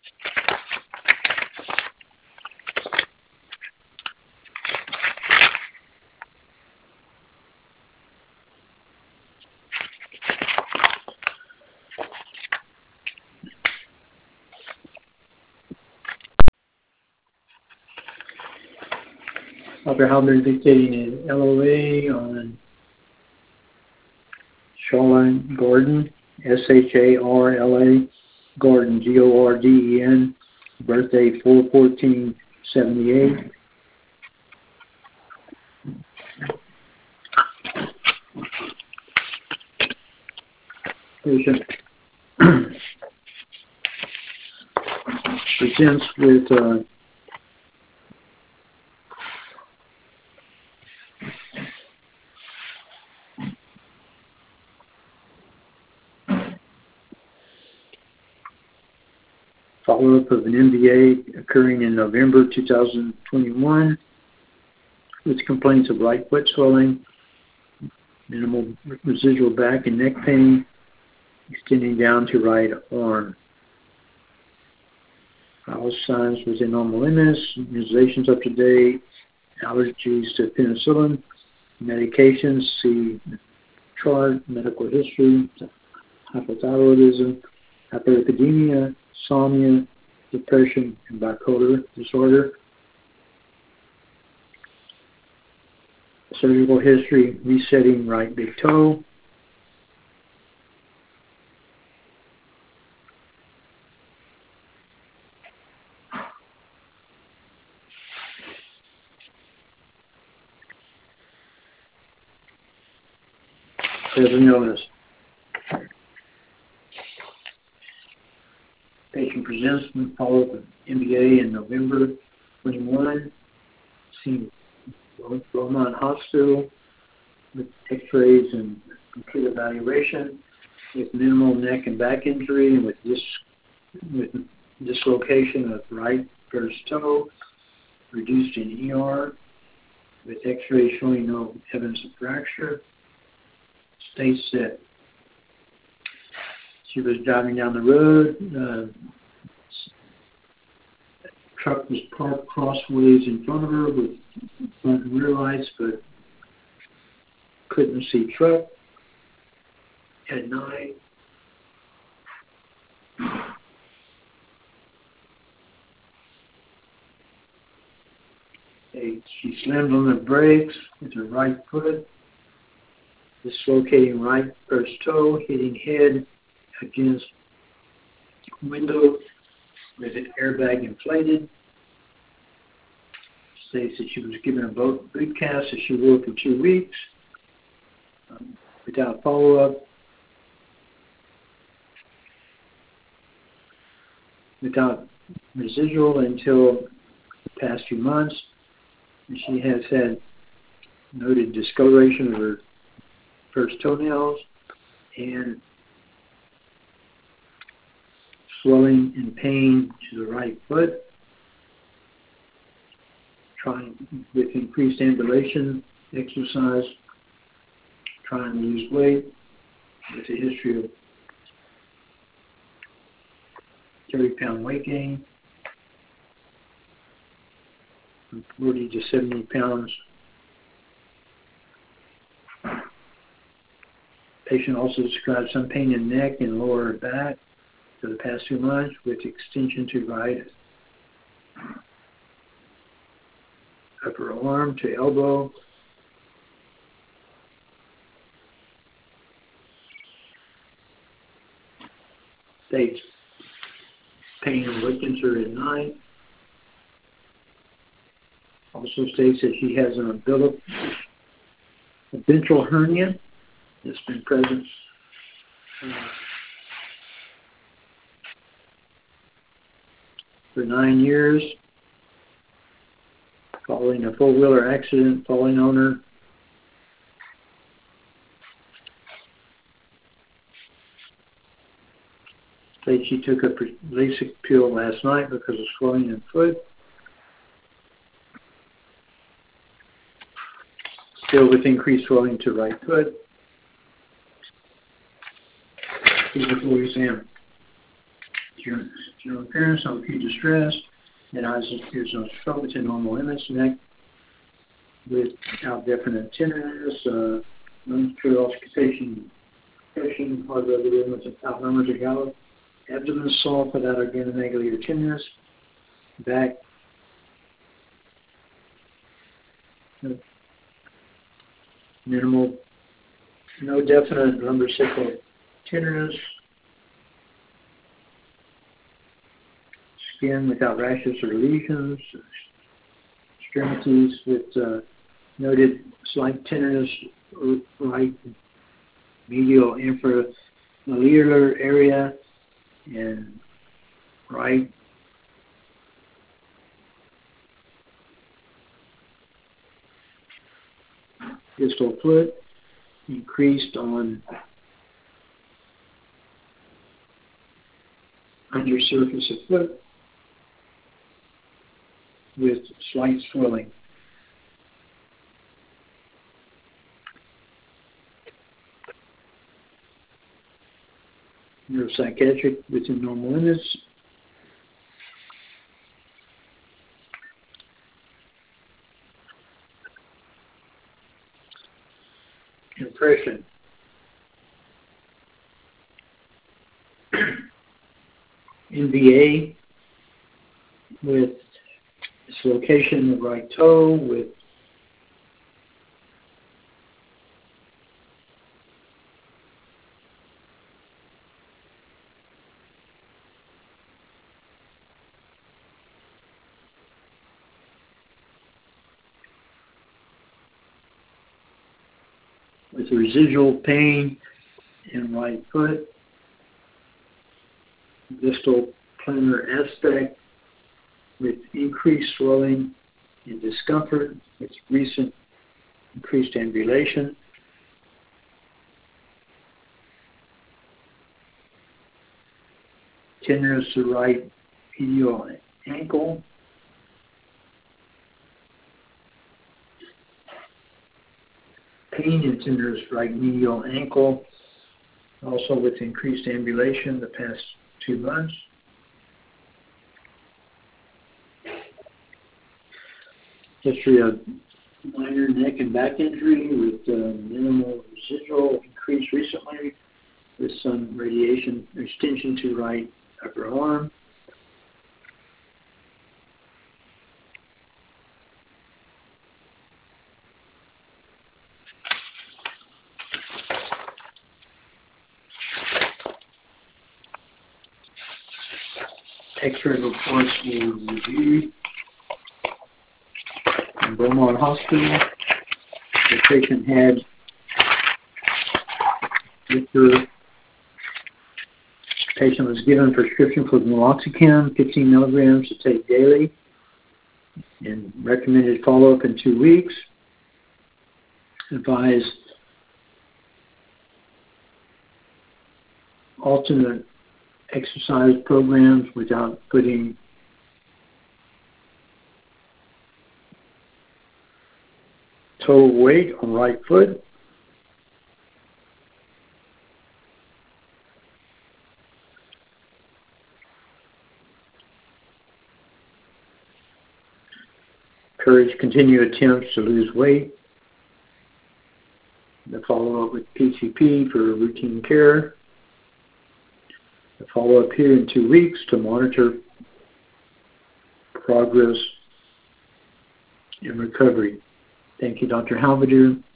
Dr. Halbert dictating an LOA on Shoreline Gordon, Sharla Gordon, Gorden, birthday 4/14/78. Patient presents with follow-up of an MVA occurring in November 2021 with complaints of right foot swelling, minimal residual back and neck pain, extending down to right arm. Vital signs within normal limits, immunizations up to date, allergies to penicillin, medications, see chart, medical history, hypothyroidism, hyperlipidemia, insomnia, depression, and bipolar disorder. Surgical history, resetting right big toe. Present illness. Patient presents with follow-up of MBA in November 21. Seen Beaumont Hospital with x-rays and complete evaluation with minimal neck and back injury and with dislocation of right first toe, reduced in ER with x-rays showing no evidence of fracture. States that she was driving down the road. Truck was parked crossways in front of her with front and rear lights, but couldn't see truck at night. She slammed on the brakes with her right foot, dislocating right first toe, hitting head against window with an airbag inflated. States that she was given a boot cast that she wore for 2 weeks without follow-up, without residual until the past few months. And she has had noted discoloration of her first toenails and swelling and pain to the right foot, trying with increased ambulation, exercise, trying to lose weight, with a history of 30-pound weight gain, from 40 to 70 pounds. Patient also described some pain in neck and lower back for the past 2 months with extension to right upper arm to elbow. States pain awakens her at night. Also states that she has an ventral hernia that's been present for 9 years, following a four-wheeler accident, falling on her. States she took a Lasix pill last night because of swelling in foot. Still with increased swelling to right foot. Physical exam. general appearance, no acute distress. And eyes appears no stroke within normal limits. Neck without definite tenderness. Non-true auscultation, hard rubber limits without numbers of gallop. Abdomen soft without organomegaly or tenderness. Back minimal, no definite lumbrical tenderness. Skin without rashes or lesions. Extremities with noted slight tenderness, right medial inframolar area and right distal foot, increased on undersurface of foot with slight swelling. Neuropsychiatric within normal limits. Impression. NVA with its location of right toe with residual pain in right foot, distal plantar aspect with increased swelling and discomfort with recent increased ambulation. Tenderness to right medial ankle. Pain and tenderness right medial ankle, also with increased ambulation the past 2 months. History of minor neck and back injury with minimal residual increase recently with some radiation extension to right upper arm. X-ray reports were reviewed in Beaumont Hospital. The patient had patient was given prescription for meloxicam, 15 milligrams to take daily, and recommended follow-up in 2 weeks. Advised alternate exercise programs without putting total weight on right foot. Encourage continued attempts to lose weight. The follow-up with PCP for routine care. The follow-up here in 2 weeks to monitor progress in recovery. Thank you, Dr. Halvadur.